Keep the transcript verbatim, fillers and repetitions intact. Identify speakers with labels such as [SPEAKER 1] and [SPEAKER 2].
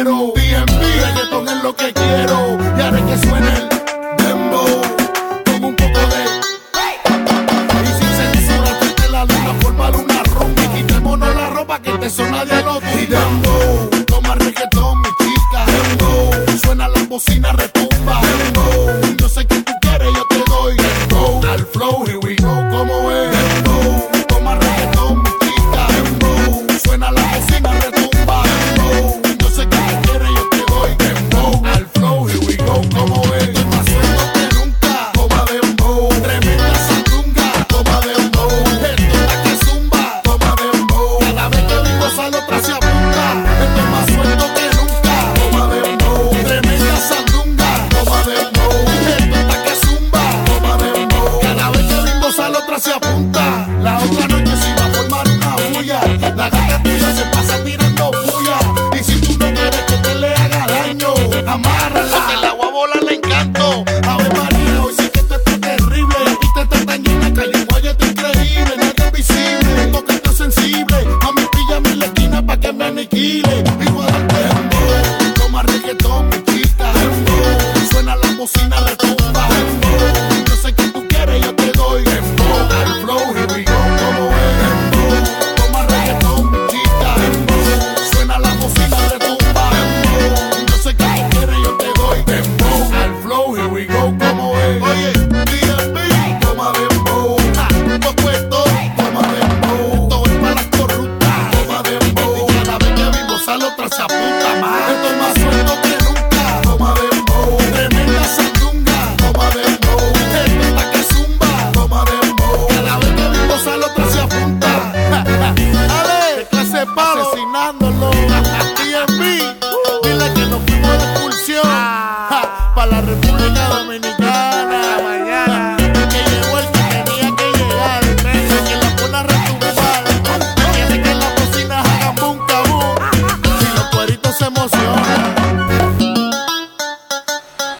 [SPEAKER 1] dinero. D M V, reggaetón es lo que quiero. Y haré que suene el dembow con un poco de y sin censura, tete la luna, formar una rumba y quitémonos la ropa que te son nadie lo tumba. Y dembow, toma reggaetón mi chica. Dembow, suena la bocina.